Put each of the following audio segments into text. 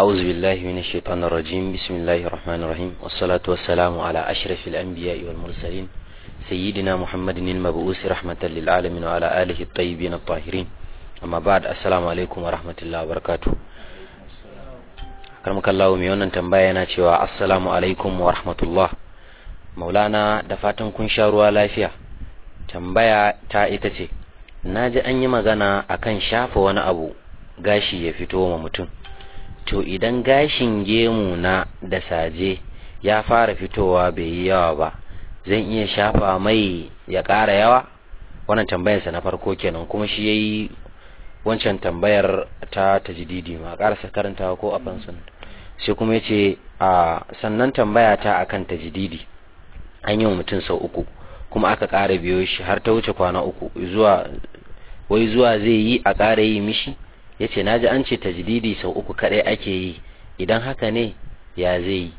أعوذ بالله من الشيطان الرجيم. بسم الله الرحمن الرحيم، والصلاة والسلام على أشرف الأنبياء والمرسلين سيدنا محمد المبعوث رحمة للعالمين وعلى آله الطيبين الطاهرين. أما بعد، السلام عليكم ورحمة الله وبركاته. karmaka Allah mai wannan tambaya yana cewa assalamu alaikum wa rahmatullah. Maulana, da fatan kun sha ruwa lafiya. Tambaya ta ita ce, naji an yi magana akan shafa wani abu gashi ya fito wa mutum. To idan gashin gemu na da saje ya fara fitowa bai yi yawa ba, zan iya shafa mai ya ƙara yawa? Wannan tambayarsa na farko kenan, kuma shi yayi wancan tambayar ta tajdidi ma ƙarasa karantawa ko a fansun. Sai kuma yace sannan tambaya ta akan tajdidi, an yi wa mutum sau 3 kuma aka ƙara biyo shi har ta wuce kwana 3 zuwa zai yi a ƙara yi mishi. Yace naji an ce tajdidi sau 3 kadai ake yi, idan haka ne ya zai yi?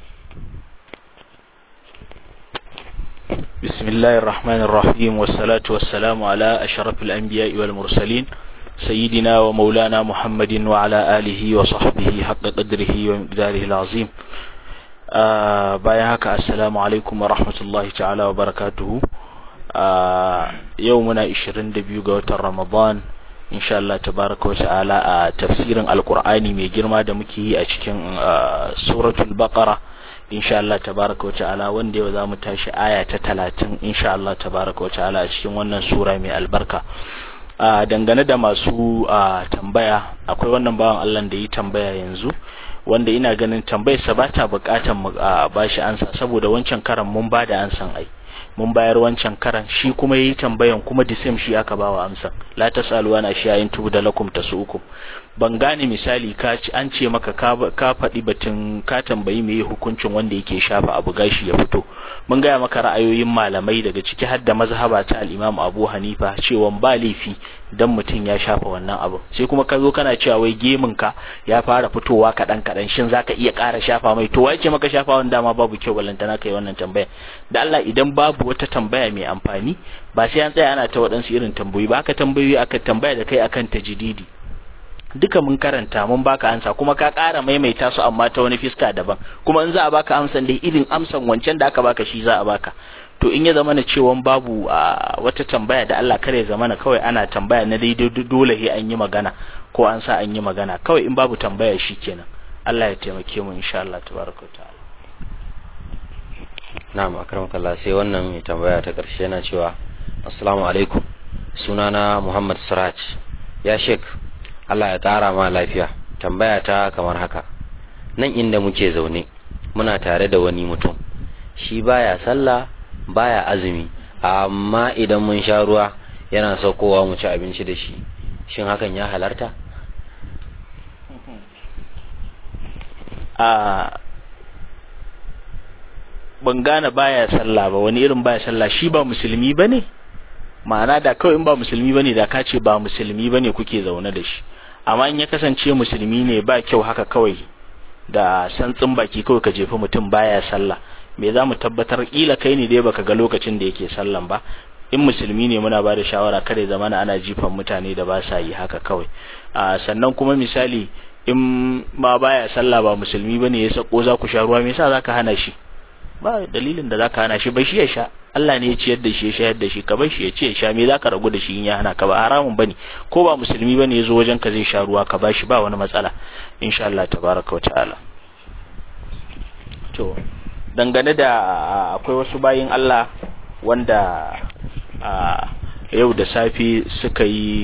Bismillahir Rahmanir Rahim, wassalatu wassalamu ala ashrafil anbiya'i wal mursalin sayyidina wa maulana Muhammadin wa ala alihi wa sahbihi haqqa qadrihi wa miqdarihi al-azim. Bayan haka, assalamu alaikum wa rahmatullahi ta'ala wa barakatuhu. Yau muna 22 ga watan Ramadan, insha Allah tabaraka wa ta'ala, a tafsirin alqur'ani mai girma da muke yi a cikin suratul baqara, insha Allah tabaraka wa ta'ala, wanda yau zamu tashi aya ta 30 insha Allah tabaraka wa ta'ala a cikin wannan sura mai albarka. Dangane da masu tambaya, akwai wannan bawan Allah da yi tambaya yanzu, wanda ina ganin tambayar sa bata bukatan bashi ansa, saboda wancan karan mun bada ansan ai, mun bayar wancan karan, shi kuma yayi tambayan kuma the same shi aka bawa amsa. La tasalu ana shay'in tubda lakum tasukum. Ban gane misali an ce maka ka faɗi batun ka tambayi meye hukuncin wanda yake shafa abu gashi ya fito. Mun gaya maka ra'ayoyin malamai, daga ciki har da mazhaba ta al-Imam Abu Hanifa, cewa ba laifi dan mutum ya shafa wannan abu. Sai kuma ka zo kana cewa wai gemin ka ya fara fitowa kadan shin zaka iya ƙara shafa mai? To wai ce maka shafa wanda ma babu kyau, ballantana kai wannan tambaya. Da Allah, idan babu wata tambaya mai amfani, ba sai an tsaya ana ta waɗansu irin tambayoyi ba. Aka tambayoyi aka tambaya da kai akan tajdidi, duka mun karanta mun baka ansa, kuma ka ƙara maimaita su amma ta wani fiska daban, kuma in za a baka amsan dai irin amsan wancan da aka baka shi za a baka. To in ya zama na cewa babu wata tambaya, da Allah kare zama na kawai ana tambaya na daidai dole sai an yi magana ko an sa an yi magana. Kawai in babu tambaya shi kenan. Allah ya taimake mu insha Allah tabaraka ta'ala. Na'am, akramakallah. Sai wannan mai tambaya ta ƙarshe yana cewa assalamu alaikum, sunana Muhammad Siraj. Ya Sheikh, Allah ya ƙara ma lafiya. Tambaya ta kamar haka, nan inda muke zaune muna tare da wani mutum, shi baya sallah baya azumi, amma idan mun sha ruwa yana saukowa mu ci abinci da shi. Shin hakan ya halarta? Ban gane baya sallah ba. Wani irin baya sallah? Shi ba musulmi bane? Ma'ana da kawai in ba musulmi bane da ka ce ba musulmi bane kuke zaune da shi. Amma in ya kasance musulmi ne, ba kyau haka kawai da santsin baki kawai ka jefa mutum baya sallah. Me za mu tabbatar? Kila kai ne dai baka ga lokacin da yake sallan ba. In musulmi ne, muna ba da shawara kada ya zama ana jifan mutane da ba sa yi haka kawai. Sannan kuma misali, in ma baya sallah ba musulmi bane ya sako za ku sha ruwa, me yasa zaka hana shi? Ba dalilin da zaka hana shi, bai shi ya sha. Allah ne ya ciyar da shi, ya shayar da shi, ka bar shi ya ce ya sha. Me zaka ragu da shi in ya hana ka? Ba haramun bane. Ko ba musulmi bane yazo wajen ka zai sha ruwa, ka bashi, ba wani matsala insha Allah tabaraka wa ta'ala. To dangane da akwai wasu bayin Allah wanda yau da safe suka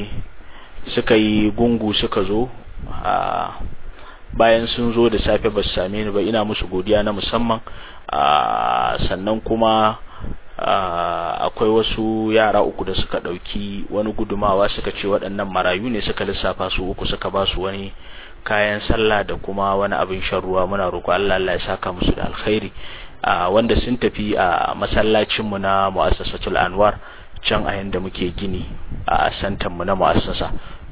yi gungu, suka zo, bayan sun zo da safe ba su same ni ba, ina musu godiya na musamman. Sannan kuma akwai wasu yara 3 da suka dauki wani gudumawa, suka ce waɗannan marayu ne, suka lissafa su 3, suka ba su wani kayan sallah da kuma wani abin shan ruwa. Muna roƙo Allah ya saka musu da alkhairi. Wanda sun tafi a masallacin mu na Muassasatul Anwar, can a yanda muke gini a santan mu na muassasa.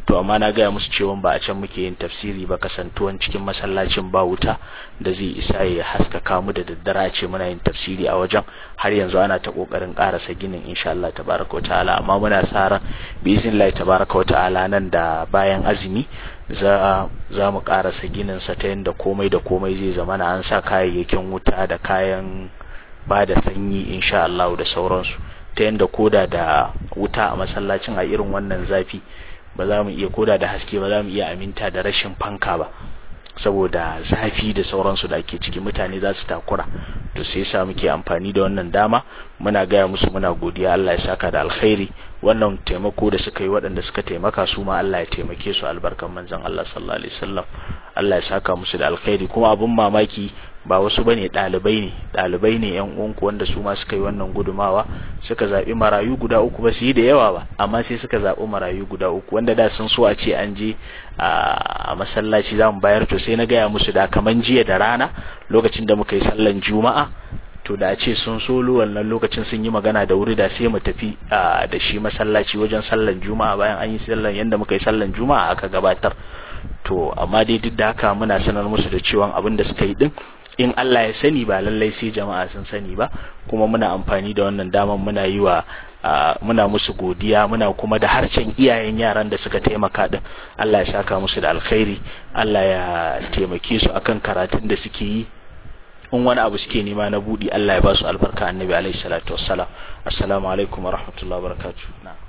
to amma na gaya musu cewa ba a can muke yin tafsiri ba, kasantuwan cikin masallacin ba wuta da zai isa ya haskaka mu da daddare ce muna yin tafsiri a wajen. Har yanzu ana ta kokarin karasa ginin insha Allah tabaraka wa ta'ala, amma muna sa ran bi iznillahi tabaraka wa ta'ala nan da bayan azumi za mu karasa ginin sa ta yanda komai da komai zai zama na an sa kayayyakin wuta da kayan ba da sanyi insha Allah da sauransu, ta yanda koda da wuta a masallacin a irin wannan zafi ba za mu iya, koda da haske ba za mu iya aminta da rashin fanka ba, saboda zafi da sauransu da ake ciki, mutane za su takura. To sai yasa muke amfani da wannan dama muna gaya musu muna godiya, Allah ya saka da alkhairi. Wannan taimako da suka yi, waɗanda suka taimaka su ma Allah ya taimake su, albarkan manzon Allah sallallahu alaihi wasallam. Allah ya saka musu da alkhairi. Kuma abun mamaki ba wasu bane, ɗalibai ne yan uwanku wanda su ma suka yi wannan gudumawa, suka zaɓi marayu guda uku, ba su yi da yawa ba amma sai suka zaɓi marayu guda uku, wanda da sun so a ce an je a masallaci za mu bayar. To sai na gaya musu da kaman jiya da rana lokacin da muka yi sallan juma'a, to da a ce sun solo wannan lokacin sun yi magana da wuri, da sai mu tafi da shi masallaci wajen sallan juma'a, bayan an yi sallan yanda muka yi sallan juma'a aka gabatar. To amma dai duk da haka muna sanar musu da cewa abin da suka yi din in Allah ya sani ba lallai sai jama'a sun sani ba, kuma muna amfani da wannan daman muna yi wa muna musu godiya, muna kuma da harshen iyayen yaran da suka taimaka din. Allah ya saka musu da alkhairi, Allah ya taimake su akan karatun da suke yi. In wani abu suke nema na budi, Allah ya ba su albarka, annabi alaihi salatu wassalam. Assalamu alaikum wa rahmatullahi wa barakatuh.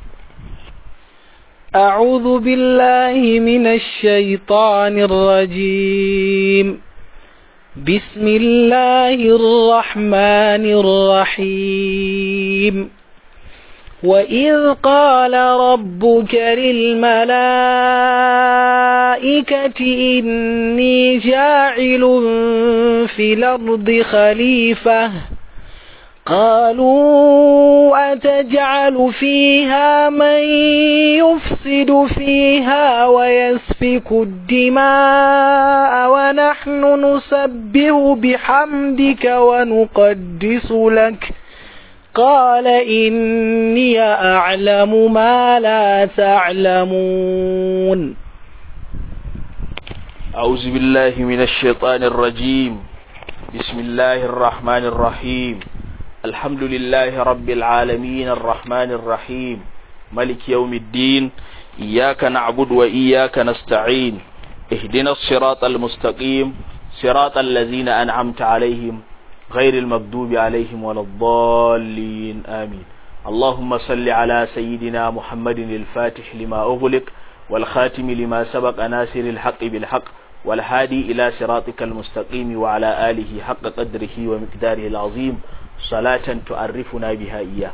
أعوذ بالله من الشيطان الرجيم. بسم الله الرحمن الرحيم. وإذ قال ربك للملائكة إني جاعل في الأرض خليفة قالوا أتجعل فيها من يفسد فيها ويسفك الدماء ونحن نسبح بحمدك ونقدس لك قال إني أعلم ما لا تعلمون. أعوذ بالله من الشيطان الرجيم. بسم الله الرحمن الرحيم. الحمد لله رب العالمين الرحمن الرحيم ملك يوم الدين. إياك نعبد وإياك نستعين. اهدنا الصراط المستقيم صراط الذين أنعمت عليهم غير المغضوب عليهم ولا الضالين آمين. اللهم صل على سيدنا محمد الفاتح لما أغلق والخاتم لما سبق ناصر الحق بالحق والهادي إلى صراطك المستقيم وعلى آله حق قدره ومقداره العظيم صلاة تعرفنا بها إياه.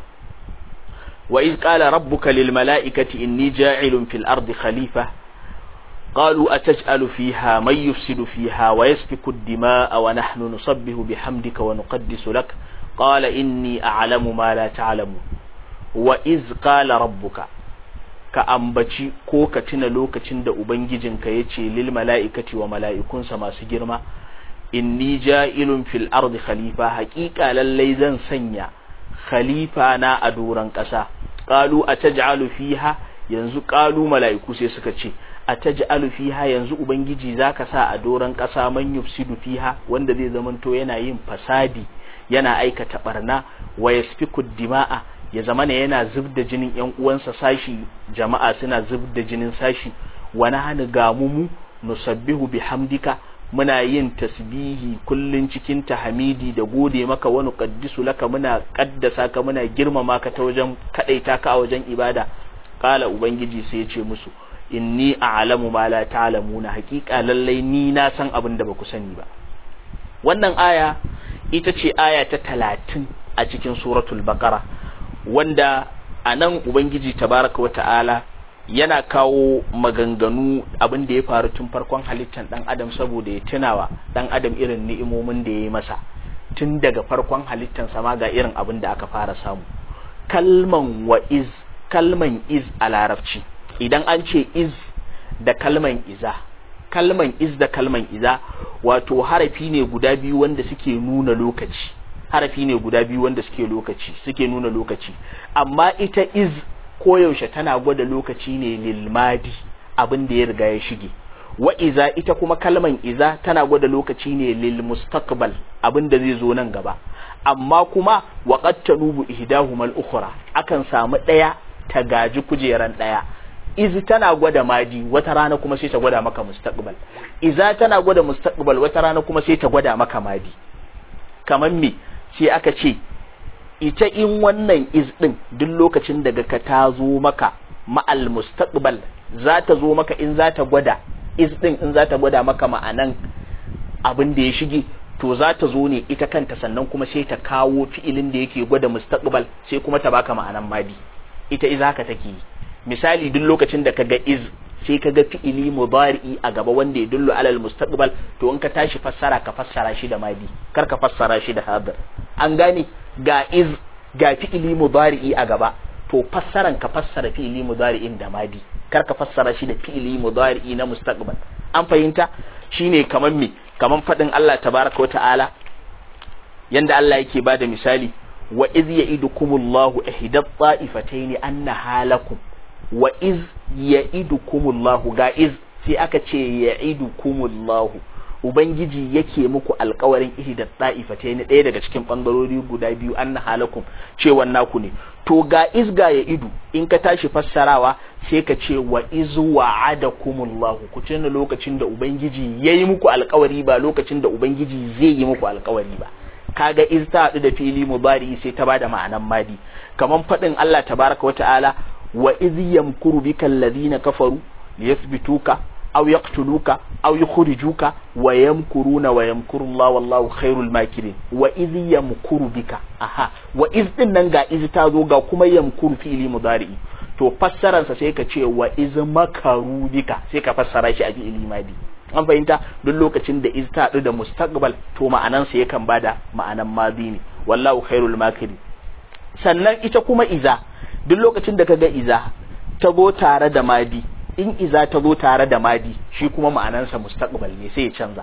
وإذ قال ربك للملائكة إني جاعل في الأرض خليفة قالوا أتجعل فيها من يفسد فيها ويسفك الدماء ونحن نسبح بحمدك ونقدس لك قال إني أعلم ما لا تعلمون. وإذ قال ربك كأنبتي كوكتنا لوكتن دا أبنججن كيتي للملائكة وملائكون ما سجرما inni ja'ilun fil ardi khalifa, haqiqa lallai zan sanya khalifa na a doran kasa. Qalu ataj'alu fiha, yanzu qalu mala'iku sai suka ce ataj'alu fiha, yanzu ubangiji zaka sa a doran kasa man yufsidu fiha, wanda zai zamanto yana yin fasadi, yana aikata barna, wa yasfiku dima'a, ya zamana yana zubda jinin yan uwansa, sashi jama'a suna zubda jinin sashi. wa nahnu gamumu nusabbihu bihamdika, muna yin tasbihi kullun cikin tahmidi da gode maka, wa nuqaddisu laka, muna kaddasa ka, muna girmama ka ta wajen kadaita ka a wajen ibada. Kala ubangiji sai ya ce musu inni a'lamu ma la ta'lamuna, haqiqa lallai ni na san abin da baku sani ba. Wannan aya ita ce aya ta 30 a cikin suratul baqara, wanda anan ubangiji tabaraka wa ta'ala yana kawo maganganu abin da ya faru tun farkon halittar dan adam, saboda ya tunawa dan adam irin ni'imomin da ya yi masa tun daga farkon halittar sama, ga irin abin da aka fara samu. Kalman iz a larabci, idan an ce iz da kalman iza, wato harafi ne guda biyu wanda suke nuna lokaci, suke nuna lokaci, amma ita iz koyaushe tana gwada lokaci ne lilmadi, abin da ya riga ya shige. Wa iza ita kuma kalman iza tana gwada lokaci ne lil mustaqbal, abin da zai zo nan gaba. Amma kuma wa qad tanubu ihdahuma al-ukhra, akan samu daya ta gaji kujeran daya. Iz tana gwada madi, wata rana kuma sai ta gwada maka mustaqbal. Iza tana gwada mustaqbal, wata rana kuma sai ta gwada maka madi. Kaman me? Sai aka ce ita in wannan iz din duk lokacin da ka ta zo maka ma'al mustaqbal, za ta zo maka in za ta gwada iz din, in za ta gwada maka ma'anan abin da ya shige, to za ta zo ne ita kanta, sannan kuma sai ta kawo fi'ilin da yake gwada mustaqbal, sai kuma ta baka ma'anan madi. Ita iz haka take yi. Misali duk lokacin da kaga iz sai kaga fi'ili mudari'i a gaba wanda ya dullu alal mustaqbal, to in ka tashi fassara ka fassara shi da madi, kar ka fassara shi da hadir. An gane? Ga iz ga fi'ili mudari'i a gaba, to fassaran ka fassara fi'ili mudari'in da madi, kar ka fassara shi da fi'ili mudari'i na mustaqbal. An fahimta? Shine kaman me? Kaman fadin Allah tabaraka wa ta'ala, yanda Allah yake bada misali, wa iz ya'idukumullahu ihdat ta'ifatayn annaha lakum. Wa iz ya'idukumullahu, ga iz sai aka ce ya'idukumullahu, ubangiji yake muku alƙawarin ihdat ta'ifatayn, ɗaya daga cikin bangarori guda biyu, annaha lakum, cewan naku ne. To ga iz ga ya'idu, in ka tashi fassarawa sai ka ce wa iz wa'adakumullahu, ku tuna lokacin da ubangiji yayi muku alƙawari, ba lokacin da ubangiji zai yi muku alƙawari ba. Kaga iz ta haɗu da fili mudari sai ta bada ma'anan madi. Kaman faɗin Allah tabaraka wa ta'ala, wa iz yamkuru bika alladhina kafaru liyathbituka aw yaqtuluka aw yukhrijuka wa yamkuruna wa yamkuru Allah wallahu khairul makirin. Wa iz yamkuru bika, aha, wa iz din nan ga iz ta zo, ga kuma yamkuru fi'li mudari, to fassaran sa sai ka ce wa iz makaru bika, sai ka fassara shi a fi'li madi. An fahimta? Duk lokacin da iz ta haɗu da mustaqbal, to ma'anan sa yakan bada ma'anan madi ne, wallahu khairul makirin. Sannan ita kuma iza, duk lokacin da kaga iza ta zo tare da madi, in iza ta zo tare da madi, shi kuma ma'anansa mustaqbal ne, sai ya canza.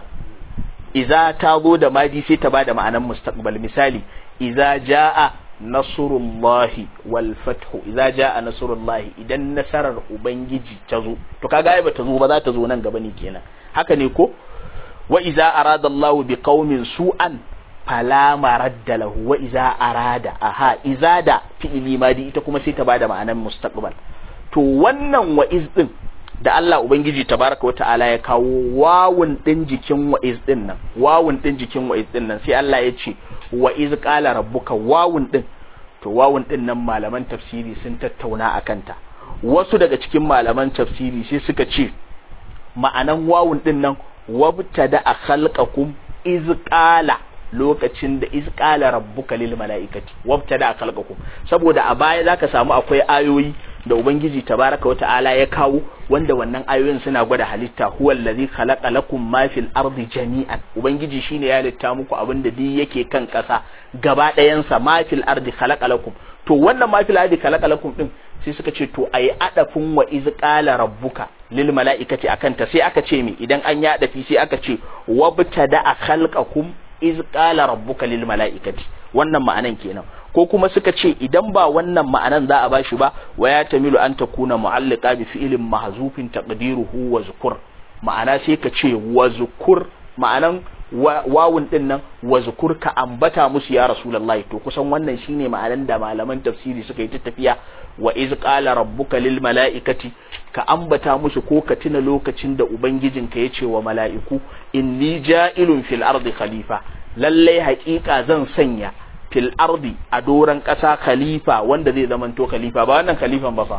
Iza ta zo da madi sai ta bada ma'anan mustaqbal. Misali, iza jaa nasrullahi wal fathu, iza jaa nasrullahi, idan nasarar ubangiji ta zo, to kaga ai ba ta zo ba, za ta zo nan gaba ne kenan. Haka ne ko? Wa iza arada Allahu bi qaumin su'an fala maradda lahu. Wa iza arada, aha, iza da fi'ili madi ita kuma sai ta bada ma'anan mustaqbal. To wannan wa iz din da Allah ubangiji tabaraka wa ta'ala ya kawo wawun din jikin wa iz din nan, wawun din jikin wa iz din nan, sai Allah ya ce wa iz qala rabbuka, wawun din. To wawun din nan malaman tafsiri sun tattauna akan ta. Wasu daga cikin malaman tafsiri sai suka ce ma'anan wawun din nan wabtada khalqakum iz qala, lokacin da iz qala rabbuka lil malaikati wabtada khalqakum. Saboda a baya zaka samu akwai ayoyi da ubangiji tabaraka wa ta'ala ya kawo, wanda wannan ayoyin suna gwada halitta. Huwal ladhi khalaqa lakum ma fil ardi jami'an, ubangiji shine ya halitta muku abin da duk yake kan kasa gaba ɗayan sa. Ma fil ardi khalaqa lakum, to wannan ma fil ardi khalaqa lakum din sai suka ce to ayi adafin wa iz qala rabbuka lil malaikati akan ta, sai aka ce me, idan an ya adafi sai aka ce wabtada khalqakum iz qala rabbuka lil malaikati. Wannan ma'anan kenan. Ko kuma suka ce idan ba wannan ma'anan za a bashi ba, wa ya tamilu an takuna mu'alliqa bi fi'lin mahzufin taqdiruhu wa zkur, ma'ana sai ka ce wa zkur, ma'anan wawun din nan wa zkur, ka ambata musu ya rasulullahi. To kusan wannan shine ma'anan da malaman tafsiri suka yi ta tafiya. Wa iz qala rabbuka lil mala'ikati, ka ambata musu ko ka tuna lokacin da ubangijinka ya ce wa mala'iku, inni ja'ilun fil ardi khalifa, lallai haƙiƙa zan sanya fil ardi a doran ƙasa khalifa, wanda zai zamanto khalifa, ba wannan khalifan ba fa,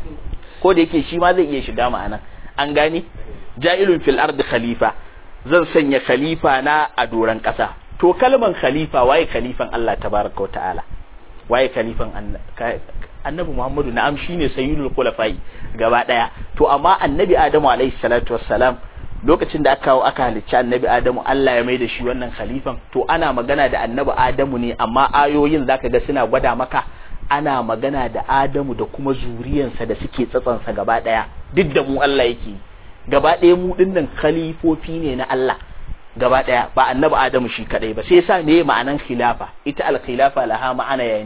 ko da yake shi ma zai iya shiga ma'ana. An gane? Ja'ilun fil ardi khalifa, zan sanya khalifa na a doran ƙasa. To kalman khalifa, waye khalifan Allah tabaraka wa ta'ala? Waye khalifan annabi Muhammadu? Na'am, shine sayyidul khulafai gaba daya. To amma annabi Adamu alaihi salatu wassalam, lokacin da aka halicci annabi Adamu, Allah ya mai da shi wannan khalifan. To ana magana da annabi Adamu ne, amma ayoyin zaka ga suna gwada maka ana magana da Adamu da kuma zuriyansa da suke tsatsansa gaba daya. Duk da mu Allah yake gaba daya, mu dinnan khalifofi ne na Allah gaba daya, ba annabi Adamu shi kadai ba. Sai yasa ne ma'anan khilafa, ita al-khilafa laha ma'ana yani,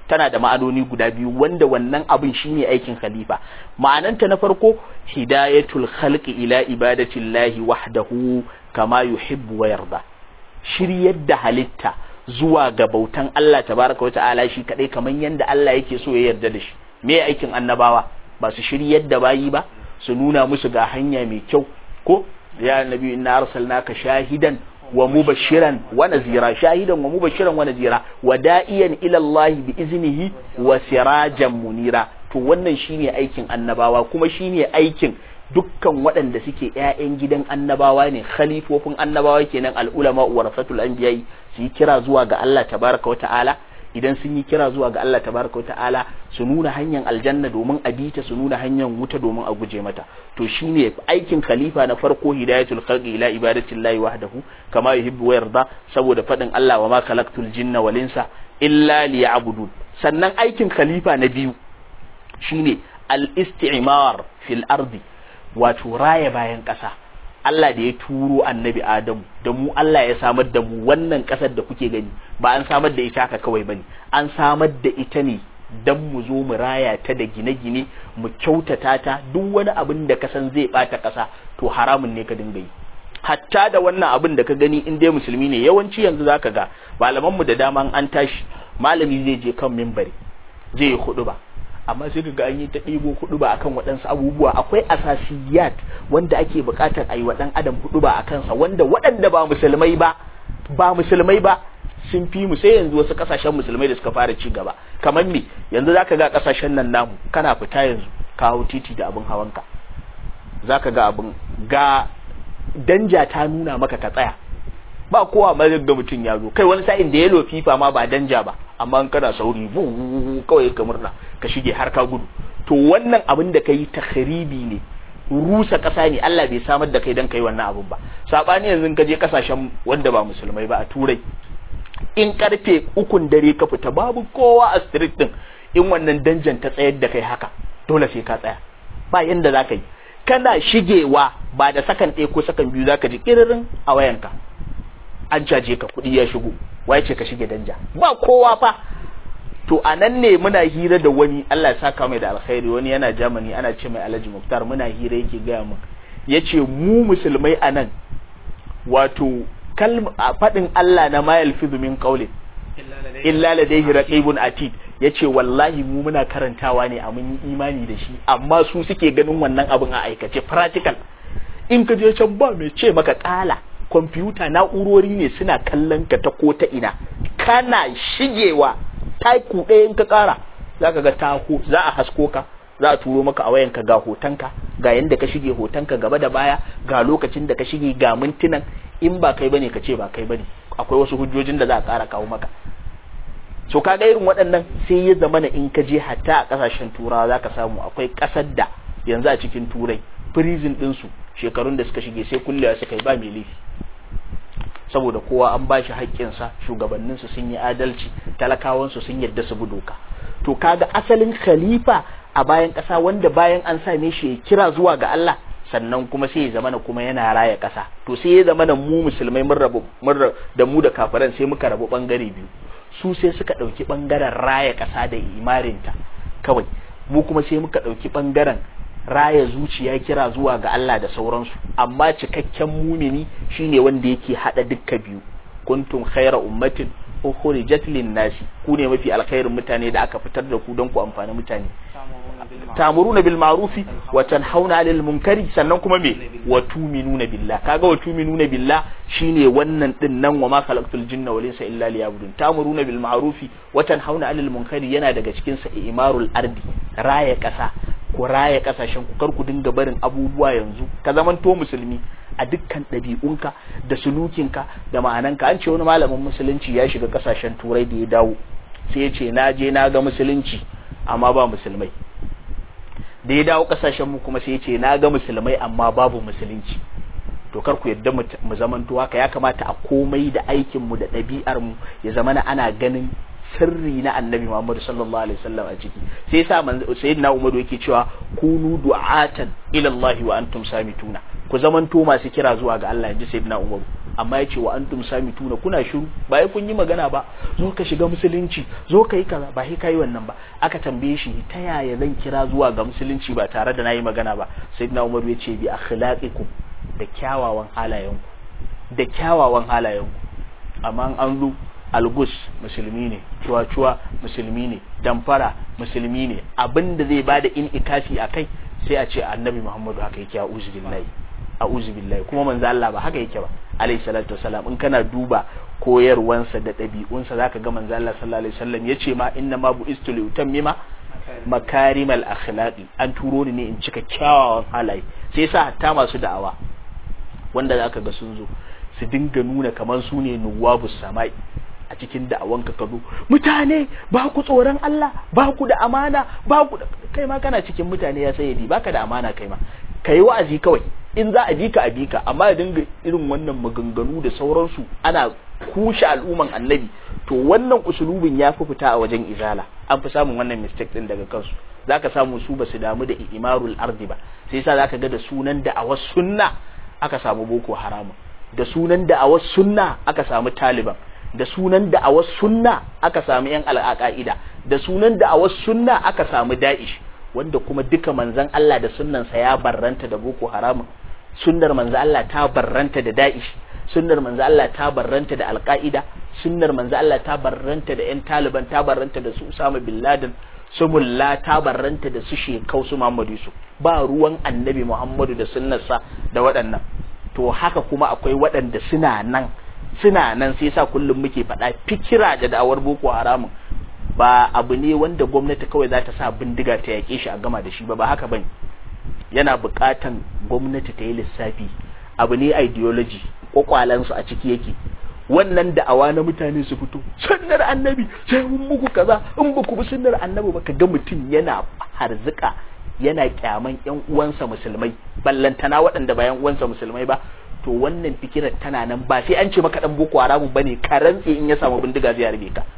tana da ma'anoni guda biyu wanda wannan abin shine aikin khalifa. Ma'ananta na farko hidayatul khalqi ila ibadatillahi wahdahu kama yuhibbu wa yarda, shiryar da halitta zuwa ga bautan Allah tabaraka wa ta'ala shi kadai kamar yanda Allah yake so ya yarda da shi. Me aikin annabawa? Ba su shiryar da bayi ba, su nuna musu ga hanya mai kyau ko ya nabi inna arsalnaka shahidan wa mubashiran wa nazira, shahidan wa mubashiran wa nazira wa da'iyan ila Allah bi iznihi wa sirajan munira. To wannan shine aikin annabawa kuma shine aikin dukkan waɗanda suke ƴaƴan gidan annabawa ne, khalifofin annabawa kenan, al-ulama warasatul anbiya, su yi kira zuwa ga Allah tabaraka wa ta'ala. Idan sun yi kira zuwa ga Allah tabaraka wa ta'ala su nuna hanyar aljanna domin a bita, su nuna hanyar wuta domin a guje mata. To shine aikin khalifa na farko hidayatul khalqi ila ibadatillahi wahdahu kama yuhibbu wa yarda, saboda fadin Allah wa ma khalaqtul jinna wal insa illa liya'budun. Sannan aikin khalifa na biyu shine al-istimar fil ardi, wato raya bayan ƙasa. Allah da ya turo annabi Adamu da mu, Allah ya samar da mu wannan ƙasar da kuke gani, ba an samar da ita haka kawai bane, an samar da ita ne dan mu zo mu raya ta da gine-gine, mu kyautata ta. Duk wani abin da ka san zai bata ƙasa to haramun ne ka dinga yi. Hatta da wannan abin da ka gani in dai musulmi ne, yawanci yanzu zaka ga malaman mu da dama an tashi malami zai je kan minbari zai yi huɗuba, amma sai ga an yi ta ɗibo huɗuba akan waɗansu abubuwa. Akwai asasiyat wanda ake buƙatar a yi wa ɗan adam huɗuba a kansa, wanda waɗanda ba musulmai ba sun fi mu. Sai yanzu wasu ƙasashen musulmai da suka fara ci gaba, kamar me yanzu zaka ga ƙasashen nan namu, kana fita yanzu ka hau titi da abin hawanka, zaka ga abin ga danja ta nuna maka ka tsaya, ba kowa ma ga mutum ya zo. Kai wani sa'in da yellow fifa ma ba danja ba, amma in kana sauri kawai ka murna ka shige har ka gudu. To wannan abin da kai takhribi ne, rusa kasa ne. Allah bai samar da kai dan kai wannan abin ba. Sabani yanzu ka je kasashen wanda ba musulmai ba a Turai, in karfe 3 dare ka fita babu kowa a street din, in wannan danjan ta tsayar da kai haka dole sai ka tsaya, ba yanda zaka yi. Kana shigewa ba da sakan 1 ko sakan 2 zaka ji kiririn a wayanka an caje ka, kuɗi ya shigo, waye ce ka shige danja, ba kowa fa. To anan ne muna hira da wani, Allah ya saka mai da alkhairi, wani yana Germany ana ce mai Alhaji Muftar, muna hira yake gaya min, yace mu musulmai anan wato faɗin Allah na ma yalfizu min qawlin illa ladayhi raqibun atid, yace wallahi mu muna karantawa ne a mun yi imani da shi, amma su suke ganin wannan abin a aikace practical. In ka je can ba mai ce maka kala, kwamfuta na'urori ne suna kallon ka ta ko ta ina, kana shigewa taiku ɗaya in ka ƙara za ka ga taho, za a hasko ka, za a turo maka a wayanka ga hotonka, ga yanda ka shige hotonka gaba da baya, ga lokacin da ka shige, ga mintunan. In ba kai bane ka ce ba kai bane, akwai wasu hujjojin da za a ƙara kawo maka. So kaga irin waɗannan sai ya zama na in ka je hatta a ƙasashen turawa za ka samu akwai ƙasar da yanzu a cikin turai prison ɗinsu shekarun da suka shige sai kullewa suka yi ba mai laifi, saboda kowa an ba shi haƙƙinsa, shugabanninsu sun yi adalci, talakawansu sun yadda su bi doka. To kaga asalin khalifa a bayan ƙasa wanda bayan an same shi ya kira zuwa ga Allah, sannan kuma sai ya zamana kuma yana raya ƙasa. To sai ya zamana mu musulmai mun rabu da mu da kafiran sai muka rabu bangare biyu. Su sai suka ɗauki bangaren raya ƙasa da imarinta kawai, mu kuma sai muka ɗauki bangaren raya zuciya, kira zuwa ga Allah da sauransu. Amma cikakken mumini shine wanda yake hada dukka biyu. Kuntum khayra ummatin ukhrijat lin-nasi, ku ne mafi alkhairin mutane da aka fitar da ku don ku amfani mutane. Ta'muruna bil ma'rufi wa tanhauna 'anil munkari, sannan kuma me wa tu'minuna billah. Kaga wa tu'minuna billah shine wannan din nan, wa ma khalaqtul jinna wal insa illa liya'budun. Ta'muruna bil ma'rufi wa tanhauna 'anil munkari yana daga cikin sa imarul ardi, raya kasa. Ku raya kasashen ku, kar ku dinga barin abubuwa yanzu. Ka zamanto musulmi a dukkan ɗabi'unka da sulukinka da ma'ananka. An ce wani malamin musulunci ya shiga kasashen turai da ya dawo sai ya ce na je na ga musulunci amma ba musulmai. Da ya dawo kasashen mu kuma sai ya ce na ga musulmai amma babu musulunci. To kar ku yadda mu zamanto haka, ya kamata a komai da aikin mu da ɗabi'ar mu ya zamana ana ganin sirri na annabi Muhammad sallallahu alaihi wasallam a ciki. Sai yasa sayyidina Umar yake cewa kunu du'atan ila Allah wa antum samituna, ku zamanto masu kira zuwa ga Allah, inji sayyidina Umar. amma yace wa antum samituna kuna shiru ba kun yi magana ba, zo ka shiga musulunci, zo ka yi kaza, ba kai wannan ba. Aka tambaye shi ta yaya zan kira zuwa ga musulunci ba tare da nayi magana ba? Sayyidina Umar yace bi akhlaqikum, da kyawawan halayenku, da kyawawan halayenku. Amma an zo algus musulmi ne, cuwa-cuwa musulmi ne, damfara musulmi ne, abinda zai bada inikafi akai sai a ce annabi Muhammadu haka yake, a'udhu billahi. Kuma manzo Allah ba haka yake ba alayhi salatu wasalam. In kana duba koyarwansa da ɗabi'unsa zaka ga manzo Allah sallallahu alaihi wasallam yace ma inna ma bu'istu li utammima makarimal akhlaqi, an turo ni ne in cika kyawawan halaye. sai yasa hatta masu da'awa wanda zaka ga sun zo su dinga nuna kamar su ne nuwabus samai a cikin da'awanka ka zo, mutane ba ku tsoron Allah, ba ku da amana, ba ku da kai ma kana cikin mutane ya sayyadi, baka da amana kai ma. Kai wa'azi kawai, in za a bi ka a bi ka, amma da dinga irin wannan maganganu da sauransu ana kushe al'umman annabi, to wannan usulubin ya fi fita a wajen izala. An fi samun wannan mistake din daga kansu. Zaka samu su ba su damu da imarul ardi ba, sai yasa zaka ga da sunan da'awar sunna aka samu boko haramun, da sunan da'awar sunna aka samu taliban, da sunan da'awar sunna aka samu yan al'aqaida, da sunan da'awar sunna aka samu da'ish, wanda kuma duka manzon Allah da sunnansa ya barranta da boko haramun. Sunnar manzon Allah ta barranta da da'ish, sunnar manzon Allah ta barranta da alqaida, sunnar manzon Allah ta barranta da yan taliban, ta barranta da su Usama bin Laden, su mulla ta barranta da su shekau su Muhammadu Yusuf. Ba ruwan annabi Muhammadu da sunnarsa da waɗannan. To haka kuma akwai waɗanda suna nan sai yasa kullum muke faɗa fikira da da'awar boko haramun ba abu ne wanda gwamnati kawai za ta sa bindiga ta yaƙe shi a gama da shi ba haka bane. Yana buƙatan gwamnati ta yi lissafi, abu ne ideology, kwakwalansu a ciki yake. Wannan da'awa na mutane su fito sunnar annabi sai mun muku kaza, in ba ku bi sunnar annabi ba, ka ga mutum yana harzika, yana kyaman yan uwansa musulmai, ballantana waɗanda ba yan uwansa musulmai ba. To wannan fikirar tana nan, ba sai an ce maka dan boko haramun bane ka rantse in ya samu bindiga zai harbe ka,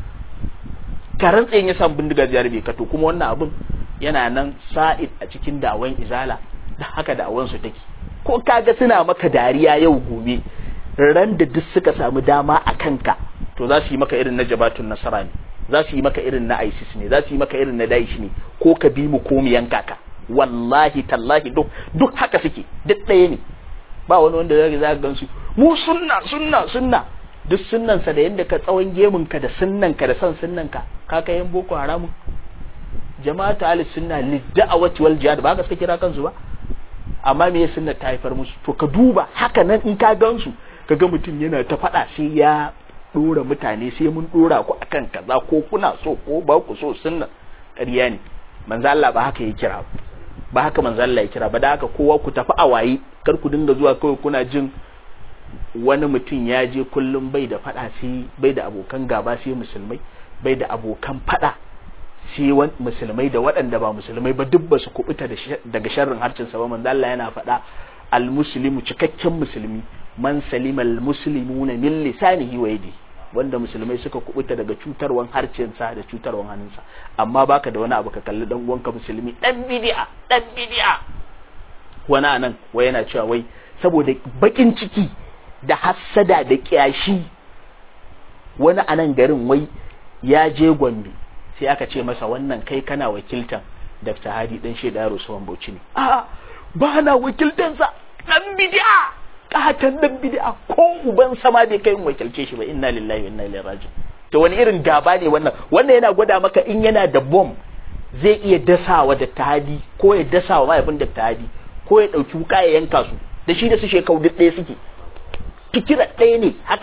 ka rantse in ya samu bindiga zai harbe ka. To kuma wannan abun yana nan sa'id a cikin da'awan izala, da haka da'awan su take. Ko kaga suna maka dariya yau gobe, ran da duk suka samu dama a kanka to za su yi maka irin na Jabatun Nasara ne, za su yi maka irin na ISIS ne, za su yi maka irin na Daesh ne, ko ka bi mu ko mu yanka ka. Wallahi tallahi duk haka suke, duk ɗaya ne. Ba wani wanda zai za gansu mu sunna duk sunnansa da yanda ka tsawon gemun ka da sunnan ka da san sunnan ka kai yan boko haramun. Jama'atu ahli sunna lidda'awati wal jihad ba ka suka kira kansu ba, amma me sunna ta haifar musu? To ka duba haka nan in ka gansu kaga mutum yana ta faɗa sai ya dora mutane, sai mun dora ku akan kaza, ko kuna so ko ba ku so. Sunna ƙarya ne, manzo Allah ba haka ya kira ba haka manzo Allah ya kira ba. Da haka kowa ku tafi a waye, kar ku dinga zuwa kawai kuna jin wani mutum ya je kullum bai da fada, sai bai da abokan gaba sai musulmai, bai da abokan fada sai musulmai da waɗanda ba musulmai ba, duk ba su kubuta daga sharrin harcin sa ba. Manzo Allah yana fada al-muslimu, cikakken musulmi, man salima al-muslimuna min lisanihi wa yadihi, wanda musulmai suka kubuta daga cutarwan harcinsa da cutarwan hannunsa. Amma baka da wani abu ka kalli dan uwanka musulmi dan bid'a wani anan wai yana cewa wai saboda bakin ciki da hassada da kiyashi, wani anan garin wai ya je Gombe sai aka ce masa wannan kai kana wakiltan Dr. Hadi dan Sheda Usman Bauchi ne. A'a ba na wakiltansa, dan bid'a, katan dan bid'a, ko uban sama bai kai wakilce shi ba. Inna lillahi wa inna ilaihi raji'un. To wani irin gaba ne wannan? Wannan yana gwada maka in yana da bomb zai iya dasawa da tahadi, ko ya dasawa mahaifin da tahadi, ko ya dauki wuka ya yanka su, da shi da su shekau duk ɗaya suke, fikira ɗaya ne, haka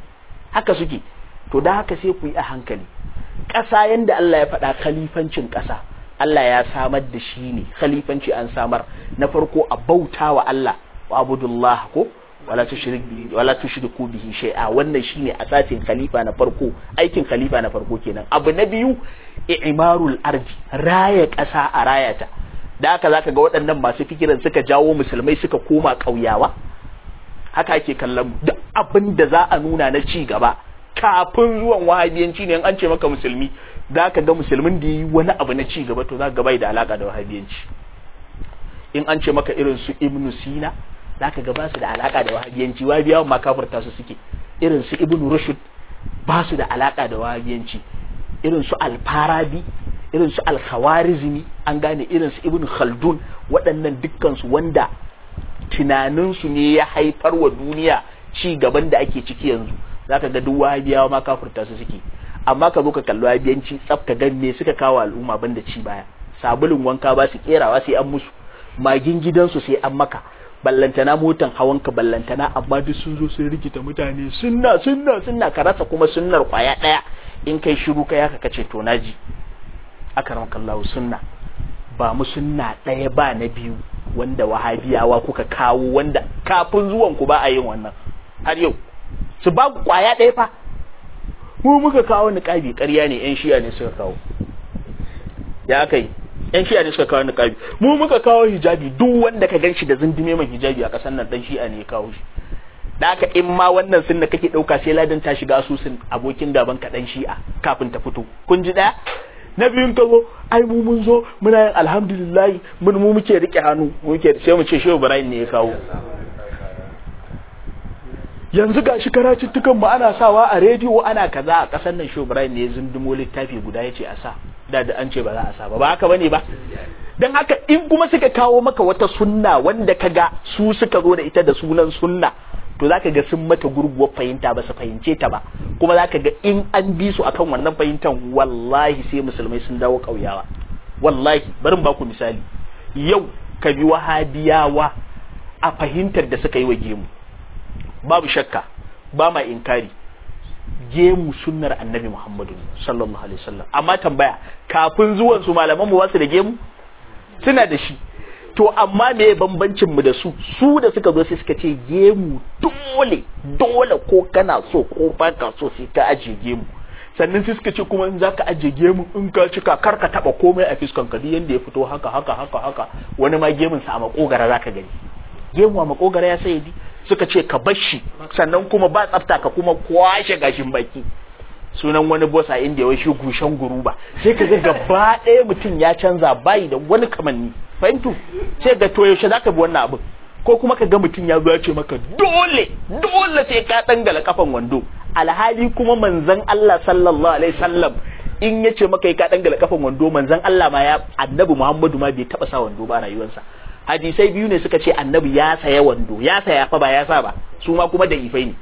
suke. To da haka sai ku yi a hankali. Ƙasa yanda Allah ya faɗa khalifancin ƙasa, Allah ya samar da shi ne, khalifanci an samar na farko a bauta wa Allah wa abudullah ko wala tushriku bihi shay'a. Wannan shine asasin khalifa na farko, aikin khalifa na farko kenan. Abu na biyu i'marul ardi, raya ƙasa a rayata. Da haka zaka ga waɗannan masu fikiran suka jawo musulmai suka koma ƙauyawa. Haka ake kallon duk abin da za a nuna na ci gaba kafin zuwan wahabiyanci ne. In an ce maka musulmi, zaka ga musulmin da yi wani abu na ci gaba to zaka ga bai da alaka da wahabiyanci. In an ce maka irin su Ibn Sina, zaka ga ba su da alaka da wahabiyanci, wahabiyawan ma kafirta su suke. Irin su Ibn Rushd ba su da alaka da wahabiyanci, irin su Al-Farabi, irin su Al-Khawarizmi, an gane, irin su Ibn Khaldun, waɗannan dukkan su wanda tunaninsu ne ya haifar wa duniya ci gaban da ake ciki yanzu. Zaka ga duk wahabiyawa ma kafirta su suke. Amma ka zo ka kalli wahabiyanci tsaf ka gan me suka kawo al'umma banda ci baya. Sabulun wanka ba su kerawa sai an musu, magin gidansu sai an maka, ballantana motan hawanka ballantana, amma duk sun zo sun rikita mutane sunna ka rasa kuma sunnar kwaya daya. In kai shiru kai haka kace to naji, akramakallahu sunna ba mu sunna daya ba na biyu wanda wahabiyawa kuka kawo, wanda kafin zuwan ku ba a yin wannan har yau. Su ba ku kwaya daya fa, mu muka kawo niqabi, ƙarya ne, yan shi'a ne suka kawo. Ya kai yan shi'a ne suka kawo niqabi, mu muka kawo hijabi. Duk wanda ka ganshi da zindime mai hijabi a kasan nan dan shi'a ne ya kawo shi. Da haka in ma wannan sunna kake dauka sai ladan ta shiga asusun abokin gaban ka dan shi'a kafin ta fito. Kun ji daya? Na biyun ka zo, ai mu mun zo muna yin alhamdulillah, mu muke rike hannu, muke sai mu ce Shehu Ibrahim ne ya kawo. Yanzu gashi karatuttukan mu ana sawa a rediyo ana kaza a kasan nan. Shehu Ibrahim ne ya zundumo littafi guda yace a sa, da an ce ba za a sa ba haka bane ba. Dan haka in kuma suka kawo maka wata sunna wanda kaga su suka zo da ita da sunan sunna, to zaka ga sun mata gurguwar fahimta, ba su fahimce ta ba. Kuma zaka ga in an bi su akan wannan fahimtan, wallahi sai musulmai sun dawo kauyawa. Wallahi bari mu baku misali. Yau ka bi wahabiyawa a fahimtar da suka yi wa gemu, babu shakka, ba ma inkari, gemu sunnar annabi Muhammadu sallallahu alaihi wasallam. Amma tambaya, kafin zuwan su malaman mu wasu da gemu? Suna da shi. To amma me bambancin mu da su? Su da suka zo sai suka ce gemu dole ko kana so ko ba ka so sai ka aje gemu. Sannan sai suka ce kuma in zaka aje gemu, in ka cika kar ka taba komai a fiskan ka, duk yanda ya fito haka. Wani ma gemun sa a makogara zaka gani. Gemu a makogara ya sayyidi. Suka ce ka bar shi, sannan kuma ba tsafta ka kuma kwashe gashin baki. Sunan wani boss a India wai shi gushen guruba. Sai ka ga gaba ɗaya mutum ya canza, bayi da wani kamanni. Fahimtu? Sai ga to yaushe zaka bi wannan abin? Ko kuma ka ga mutum ya zo ya ce maka dole sai ka dangala kafan wando. Alhali kuma manzon Allah sallallahu alaihi wasallam in yace maka ka dangala kafan wando, manzon Allah ma ya, annabi Muhammadu ma bai taba sa wando ba rayuwarsa. Hadisai biyu ne suka ce annabi ya saya wando, ya saya fa ba ya sa ba, su ma kuma da ifai ne.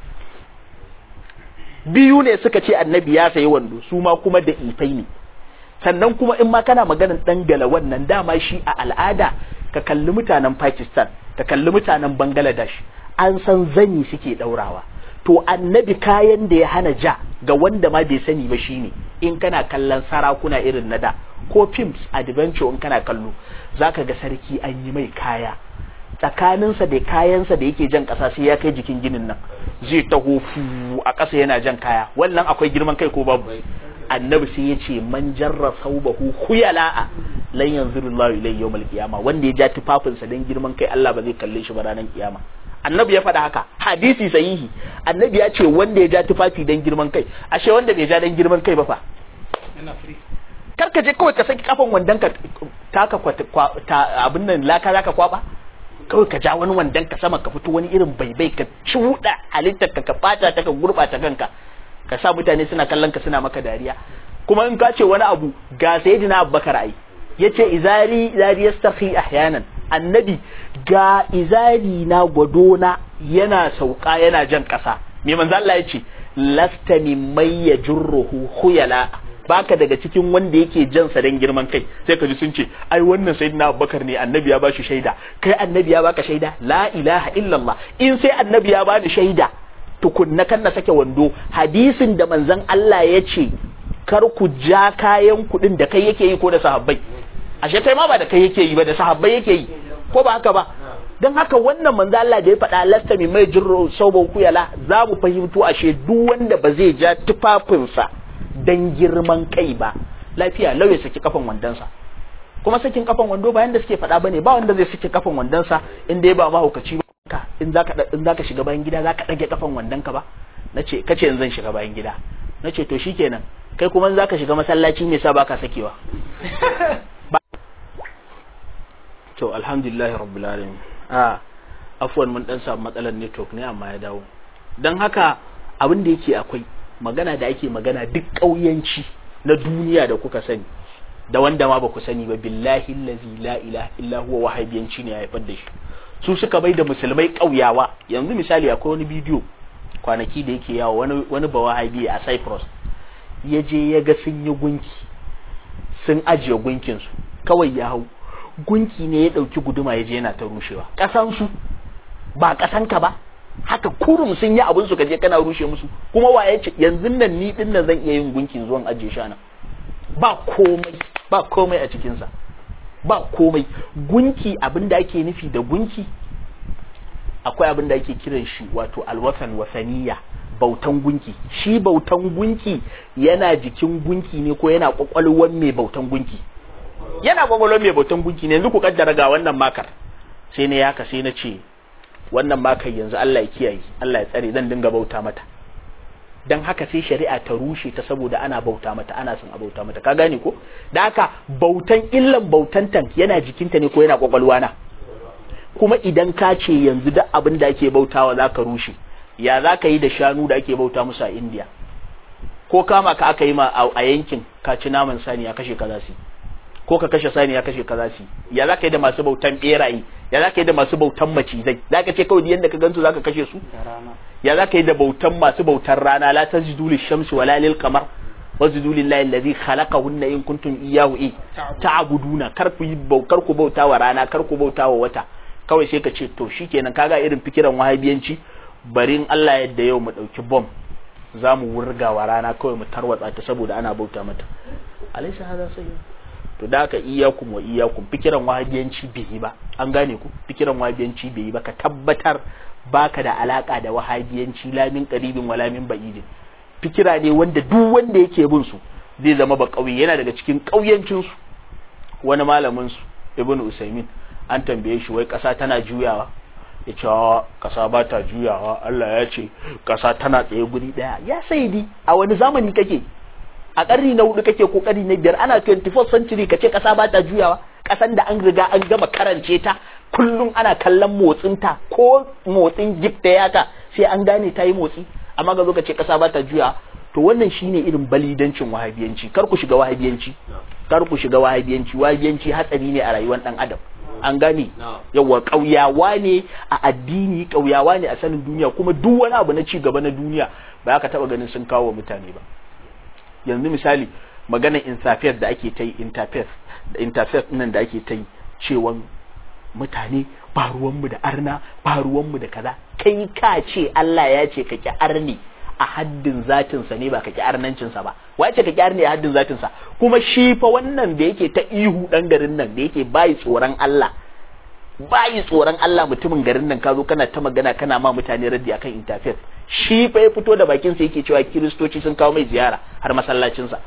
Biyu ne suka ce annabi ya sayi wando, su ma kuma da ifai ne. Sannan kuma in ma kana maganin dangala wannan, dama shi a al'ada, ka kalli mutanen Pakistan, ka kalli mutanen Bangladesh, an san zani suke daurawa. To annabi kayan da ya hana ja ga wanda ma bai sani ba shine, in kana kallon sarakuna irin na da ko films adventure, in kana kallo zaka ga sarki an yi mai kaya tsakaninsa da kayansa da yake jan ƙasa sai ya kai jikin ginin nan, zai taho fu a ƙasa yana jan kaya. Wannan akwai girman kai ko babu? Annabi sai ya ce man jarra saubahu khuyala'a lan yanzurullahu ilayhi yawmal qiyamah, wanda ya ja tufafinsa dan girman kai Allah ba zai kalle shi ba ranar kiyama. Annabi ya faɗa haka, hadisi sahihi. Annabi ya ce wanda ya ja tufafi dan girman kai, ashe wanda bai ja dan girman kai ba fa yana free. Kar ka je kawai ka saki kafan wandan ka taka abin nan laka zaka kwaba, kawai ka ja wani wandan ka sama ka fito wani irin baibai ka cuda halittar ka bata ta ka gurbata kanka, ka sa mutane suna kallon ka suna maka dariya. Kuma in ka ce wani abu, ga sayyidina Abubakar ai yace izari yastahi ahyanan, annabi ga izari na gwadona yana sauka yana jan kasa. Me manzo Allah yace lasta mimman yajruhu khuyala, baka daga cikin wanda yake jan sa dan girman kai. Sai ka ji sun ce ai wannan sayyidina Abubakar ne, annabi ya bashi shaida. Kai annabi ya baka shaida? La ilaha illallah. In sai annabi ya bani shaida tukunna kan na sake wando. Hadisin da manzon Allah ya ce kar ku ja kayan kudin da kai yake yi ko da sahabbai, ashe kai ma ba da kai yake yi ba, da sahabbai yake yi, ko ba haka ba? Dan haka wannan manzo Allah da ya faɗa lasta mai jirro sauba kuyala, za mu fahimto ashe duk wanda ba zai ja tufafinsa dan girman kai ba, lafiya lau ya saki kafan wandansa. Kuma sakin kafan wando ba yanda suke faɗa bane, ba wanda zai saki kafan wandansa inda ya ba mahaukaci ba. In zaka shiga bayan gida zaka dage kafan wandanka ba? Nace kace yanzu zan shiga bayan gida. Nace to shikenan, kai kuma zaka shiga masallaci me yasa baka sakewa? To alhamdulillah rabbil alamin. afwan mun dan samu matsalar network ne amma ya dawo. Dan haka abin da yake akwai magana da ake magana duk kauyanci na duniya da kuka sani da wanda ma ba ku sani ba, billahi allazi la ilaha illa huwa wahabiyanci ne ya haifar da shi. Su suka bai da musulmai kauyawa. Yanzu misali akwai wani bidiyo kwanaki da yake yawo wani ba wahabi a Cyprus ya je ya ga sun yi gunki, sun ajiye gunkin su, kawai ya hau gunki ne ya dauki guduma ya je yana ta rushewa. Kasan su ba kasan ka ba, haka kurum sun yi abin su kaje kana rushe musu. Kuma waye ce yanzu nan ni din nan zan iya yin gunkin zuwan ajiye shi nan, ba komai a cikin sa, ba komai. Gunki abinda ake nufi da gunki, akwai abinda ake kiran shi wato alwatan wasaniya, bautan gunki. Shi bautan gunki yana jikin gunki ne ko yana kwakwalwar mai bautan gunki? Yana kwakwalwar mai bautan gunki ne. Yanzu ku kaddara ga wannan makar, sai ne haka sai na ce wannan makar yanzu Allah ya kiyaye, Allah ya tsare, zan dinga bauta mata. Dan haka sai shari'a ta rushe ta saboda ana bauta mata, ana son a bauta mata, ka gane ko? Da haka bautan illan bautantan yana jikinta ne ko yana kwakwalwa na? Kuma idan ka ce yanzu duk abin da ake bautawa za ka rushe, ya za ka yi da shanu da ake bauta musu a India? Ko kama ka aka yi ma a yankin ka ci naman saniya kashe ka za su, ko ka kashe saniya kashe ka za su, ya za ka yi da masu bautan beraye, ya za ka yi da masu bautan macizai? Za ka ce kawai yadda ka gansu za ka kashe su? Ya za ka yi da bautan masu bautan rana, la tasjudu lish-shamsi wala lil-qamar wasjudu lillahi allazi khalaqahunna in kuntum iyyahu ta'buduna. Kar ku bauta wa rana, kar ku bauta wa wata. Kawai sai ka ce to shikenan, kaga irin fikiran wahabiyanci, barin Allah yadda yau mu dauki bom zamu wurga wa rana kawai mu tarwatsa ta saboda ana bauta mata. Alaysa hada sai to da ka iyyakum wa iyyakum, fikiran wahabiyanci bai yi ba, an gane ku? Fikiran wahabiyanci bai yi ba, ka tabbatar baka da alaka da wahabiyanci la min qaribin wala min ba'idin. Fikira ne wanda duk wanda yake bin su zai zama ba kauye, yana daga cikin kauyancin su. Wani malamin su Ibn Usaymin an tambaye shi wai kasa tana juyawa, ya ce kasa ba ta juyawa, Allah ya ce kasa tana tsaye guri daya. Ya saidi, a wani zamani kake? A ƙarni na 4 kake ko ƙarni na 5? Ana 24th century kace kasa ba ta juyawa? Kasan da an riga an gama karance ta, kullum ana kallon motsin ta, ko motsin jip da yaka sai an gane ta yi motsi, amma ga zo kace kasa ba ta juyawa. To wannan shine irin balidancin wahabiyanci. Kar ku shiga wahabiyanci, kar ku shiga wahabiyanci. Wahabiyanci hatsari ne a rayuwar dan adam, an gane? Yawa kauyawa ne a addini, kauyawa ne a sanin duniya, kuma duk wani abu na ci gaba na duniya ba ka taba ganin sun kawo mutane ba. Yanzu misali maganar interfaith da ake ta yi, interfaith nan da ake ta yi, cewa mutane ba ruwanmu da arna, ba ruwanmu da kaza. Kai ka ce Allah ya ce ka ki arni a haddin zatinsa ne, ba ka ki arnancinsa ba. Wai ce ka ki arni a haddin zatinsa? Kuma shi fa wannan da yake ta ihu dan garin nan, da yake bayi tsoron Allah, mutumin garin nan, ka zo kana ta magana kana ma mutane raddi akan interfaith. Shi fa ya fito da bakin sa yake cewa kiristoci sun kawo mai ziyara har masallacinsa.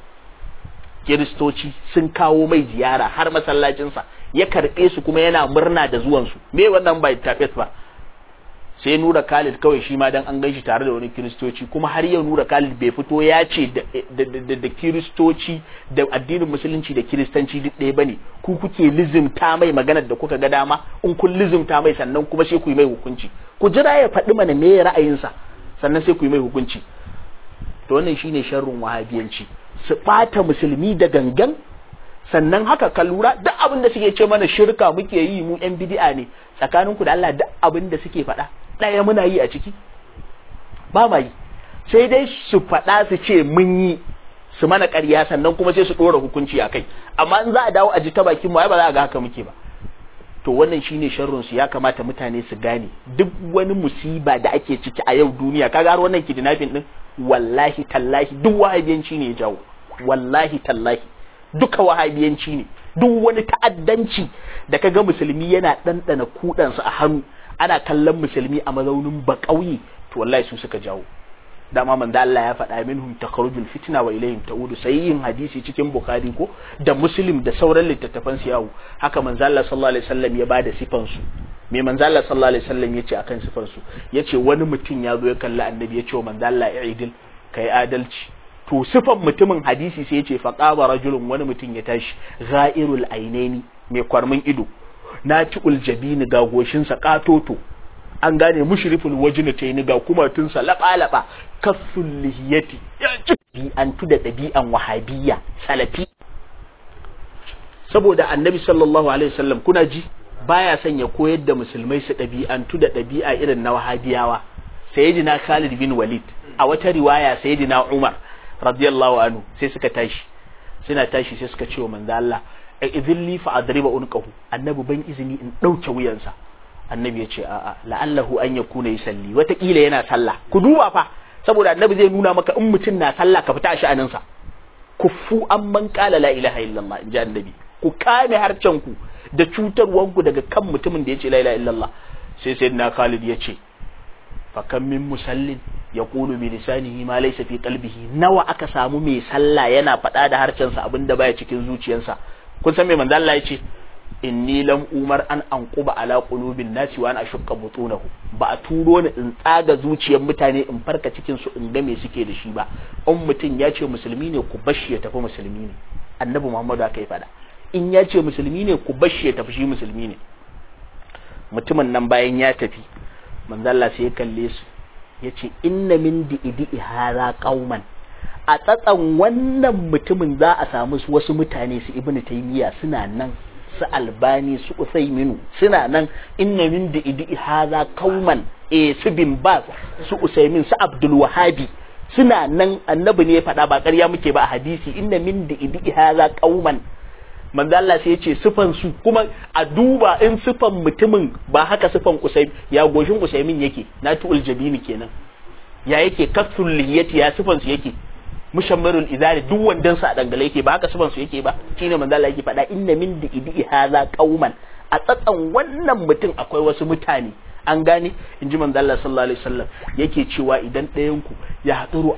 Kiristoci sun kawo mai ziyara har masallacinsa, ya karbe su kuma yana murna da zuwan su. Me wannan ba interfaith ba? Sai Nura Khalid kawai shi ma dan an ganshi tare da wani kiristoci, kuma har yau Nura Khalid bai fito ya ce da kiristoci da addinin musulunci da kiristanci duk ɗaya bane. Ku kuke lizimta mai maganar da kuka ga dama, in kun lizimta mai sannan kuma sai ku yi mai hukunci. Ku jira ya faɗi mana me ra'ayinsa sannan sai ku yi mai hukunci. To wannan shine sharrin wahabiyanci, su ɓata musulmi da gangan. Sannan haka ka lura duk abin da suke ce mana shirka muke yi, mu yan bid'a ne, tsakaninku da Allah duk abin da suke faɗa ɗaya muna yi a ciki? Ba ma yi. Sai dai su faɗa su ce mun yi, su mana ƙarya, sannan kuma sai su ɗora hukunci a kai. Amma in za a dawo a ji ta bakin mu ai ba za a ga haka muke ba. To wannan shine sharrin su. Ya kamata mutane su gane duk wani musiba da ake ciki a yau duniya, kaga har wannan kidnapping din, wallahi tallahi duk wahabiyanci ne ya jawo. Wallahi tallahi duka wahabiyanci ne. Duk wani ta'addanci da kaga musulmi yana ɗanɗana kudansa a hannu, ana kallon musulmi a mazaunin baƙauye, to wallahi su suka jawo. Dama manzo Allah ya faɗa minhum takharujul fitna wa ilayhim ta'udu, sahihin hadisi cikin Bukhari ko da Muslim da sauran littattafan su yawo. Haka manzo Allah sallallahu alaihi wasallam ya bada sifan su. Me manzo Allah sallallahu alaihi wasallam yace akan sifan su? Yace wani mutum ya zo ya kalli annabi, yace wa manzo Allah i'dil, kai adalci. To sifan mutumin hadisi sai yace faqaba rajulun, wani mutum ya tashi, ghairul ainaini, mai kwarmin ido, nati'ul jabini ga goshin sa katoto an gane mushriful wajhi tayni ga kumatun sa laba kafful lihiyati ya ci an da dabi'an wahabiyya salafi saboda annabi sallallahu alaihi wasallam kuna ji baya son ya koyar da musulmai su dabi'antu da dabi'a irin na wahabiyawa sayyidina Khalid bin Walid a wata riwaya sayyidina Umar radiyallahu anhu sai suka tashi sai suka ce wa manzo Allah idhilli fa adriba unqahu annabi ban izini in dauke wuyansa annabi ya ce a'a la'allahu an yakuna yusalli wata kila yana sallah ku duba fa saboda annabi zai nuna maka in mutum na sallah ka fita sha'anin sa kuffu amman qala la ilaha illallah inji annabi ku kame harcen ku da cutarwanku daga kan mutumin da yace la ilaha illallah sai sayyidina Khalid ya ce fa kam min musallin yaqulu bi lisanihi ma laysa fi qalbihi nawa aka samu mai sallah yana faɗa da harcen sa abinda baya cikin zuciyarsa kun san me manzo Allah ya ce inni lam umar an anquba ala qulubin nasi wa an ashqa butunahu ba a turo ni in tsaga zuciyar mutane in farka cikin su in ga me suke da shi ba in mutum ya ce musulmi ne ku bashi ya tafi musulmi ne annabi Muhammadu aka yi fada in ya ce musulmi ne ku bashi ya tafi shi musulmi ne mutumin nan bayan ya tafi manzo Allah sai ya kalle su yace inna min di'idi hara qauman a tsatsan wannan mutumin za a samu wasu mutane su ibnu taymiya suna nan su albani su usayminu suna nan inna min di'idi hara qauman su bin baz su usaymin su abdul wahabi suna nan annabi ne ya faɗa ba ƙarya muke ba a hadisi inna min di'idi hara qauman manzo Allah sai ya ce sifan su kuma a duba in sifan mutumin ba haka sifan Usaym ya goshin Usaymin yake natu'ul jabini kenan ya yake kasul liyati ya sifan su yake mushammarul izari duk wandan sa dangale yake ba haka sifan su yake ba shine manzo Allah yake faɗa inna min di'idi hadha qauman a tsatsan wannan mutum akwai wasu mutane an gane inji manzo Allah sallallahu alaihi wasallam yake cewa idan ɗayan ku ya haduru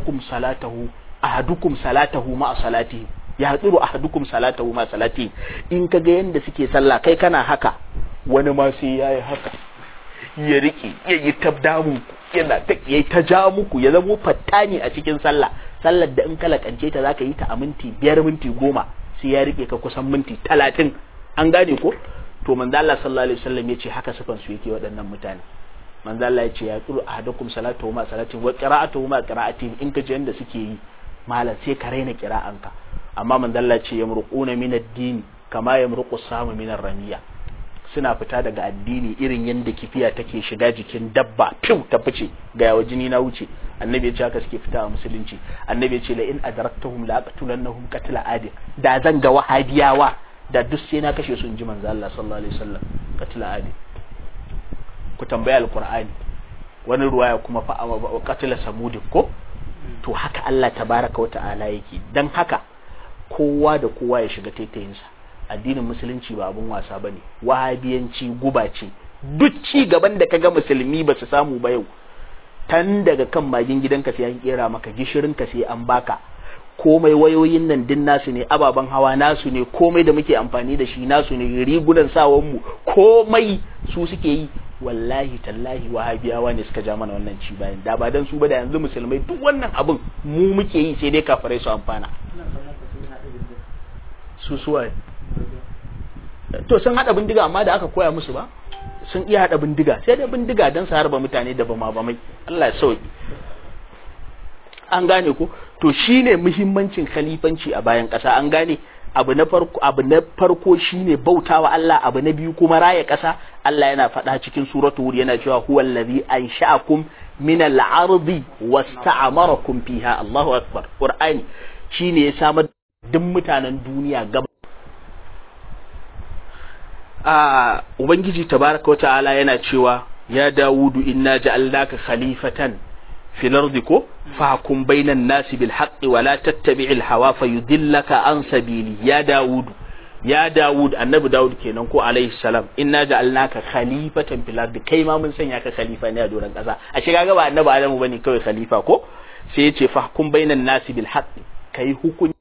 ahadukum salatahu ma salatihi ya hadiru ahadukum salatahu ma salati in kaga yanda suke sallah kai kana haka wani ma sai yayi haka ya rike yayi tabdamu yana ta yayi ta ja muku ya zama fattani a cikin sallar da in kala kance ta zaka yi ta a minti 5 minti 10 sai ya rike ka kusan minti 30 an gane ko to manzo Allah sallallahu alaihi wasallam yace haka sifan su yake waɗannan mutane manzo Allah yace ya hadiru ahadukum salatahu ma salati wa qira'atuhu ma qira'ati in kaje yanda suke yi malam sai ka raina kira'anka amma manzo Allah ce yamruquna min ad-din kama yamruqu samu min ar-ramiya suna fita daga addini irin yanda kifiya take shiga jikin dabba fiu ta fice ga yawa jini na wuce annabi ya ce haka suke fita a musulunci annabi ya ce la in adraktahum la aqtulannahum qatla adi da zan ga wahabiyawa da duk sai na kashe su inji manzo Allah sallallahu alaihi wasallam qatla adi ku tambaya alqur'ani wani ruwaya kuma fa qatla samud ko to haka Allah tabaraka wa ta'ala yake dan haka kowa da kowa ya shiga taitayinsa addinin musulunci ba abun wasa bane wahabiyanci guba ce duk ci gaban da kaga musulmi ba su samu ba yau tan daga kan magin gidanka sai an kera maka gishirin ka sai an baka komai wayoyin nan din nasu ne ababan hawa nasu ne komai da muke amfani da shi nasu ne rigunan sawan mu komai su suke yi wallahi tallahi wahabiyawa ne suka ja mana wannan ci bayan da ba dan su ba da yanzu musulmai duk wannan abun mu muke yi sai dai kafirai su amfana su suwaye to sun hada bindiga amma da aka koya musu ba sun iya hada bindiga sai da bindiga dan su harba mutane da bama bamai Allah ya sauki an gane ko to shine muhimmancin khalifanci a bayan kasa an gane abu na farko shine bautawa Allah abu na biyu kuma raya kasa Allah yana faɗa cikin suratu hud yana cewa huwal ladhi ansha'akum min al-ardi wasta'amarakum fiha Allahu akbar qur'ani shine ya samar duk mutanen duniya gaba ubangiji tabaraka wa ta'ala yana cewa ya Dawudu inna ja'alnaka khalifatan fil ardi ko fahkum bainan nasi bil haqqi wa la tattabi'il hawa fayudillaka an sabili ya Dawud annabi Dawud kenan ko alaihi salam inna ja'alnaka khalifatan fil ardi kai ma mun sanya ka khalifa ne a doran kasa a shiga gaba annabi Adamu bane kawai khalifa ko sai ya ce fahkum bainan nasi bil haqqi kai hukunci